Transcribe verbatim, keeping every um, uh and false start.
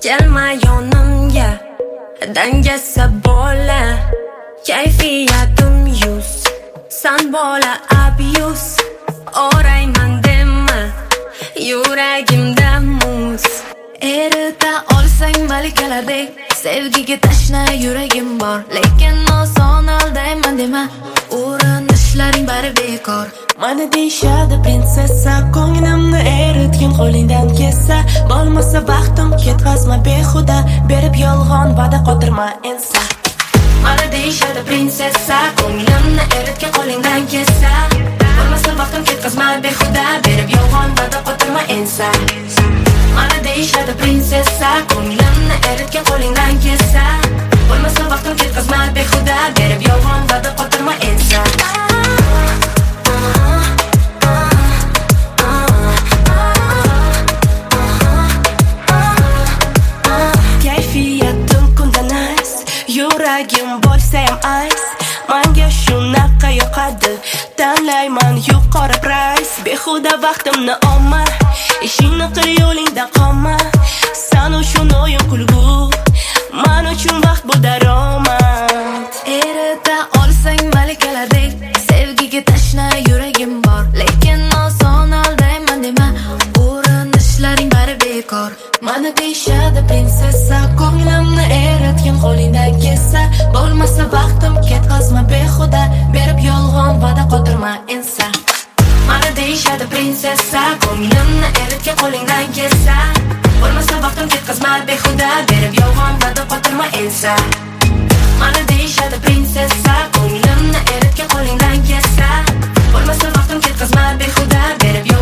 kelma yonimga, dangasa bola, kayfiyatim yuz, san bola abiyuz. Orayman dema, yuragimda muz. Erita olsang malikalardek, sevgiga tashna yuragim bor, lekin oson aldayman dema, urinishlaring bari bekor. Mana deyishadi prinsessa, ko'nglimni eritgin qo'lingdan kelsa, bo'lmasa vaqtim ketkazma behuda, berib yolg'on va'da qotirma ensa. Mana deyishadi prinsessa, ko'nglimni eritgin qo'lingdan kelsa, bo'lmasa vaqtim ketkazma behuda, berib yolg'on va'da qotirma ensa. Mana deyishadi prinsessa, ko'nglimni eritgin qo'lingdan kelsa, bo'lmasa vaqtim ketkazma behuda, berib yolg'on va'da qotirma ensa. Kayfiyatim kundan nice, yuragim bo'lsa ham ice. Manga shunaqa yoqadi, tanlayman yuqori price. Behuda vaqtimni olma, ishingni qil yo'lingda qolma. San uchun o'yin kulgu, men uchun vaqt bu daromad. Erita olsang malikalardek, sevgiga tashna yuragim bor, lekin oson aldayman dema, urinishlaring bari bekor. Mana deyishadi prinsessa, ko'nglimni eritgin qo'lingdan kelsa, bo'lmasa vaqtim ketkazma behuda, berib yolg'on va'da qotirma ensa. Mana deyishadi prinsessa, ko'nglimni eritgin qo'lingdan kelsa, bo'lmasa vaqtim ketkazma behuda, berib yolg'on va'da qotirma ensa. Mana deyishadi prinsessa, ko'nglimni eritgin qo'lingdan kelsa, bo'lmasa vaqtim ketkazma behuda, berib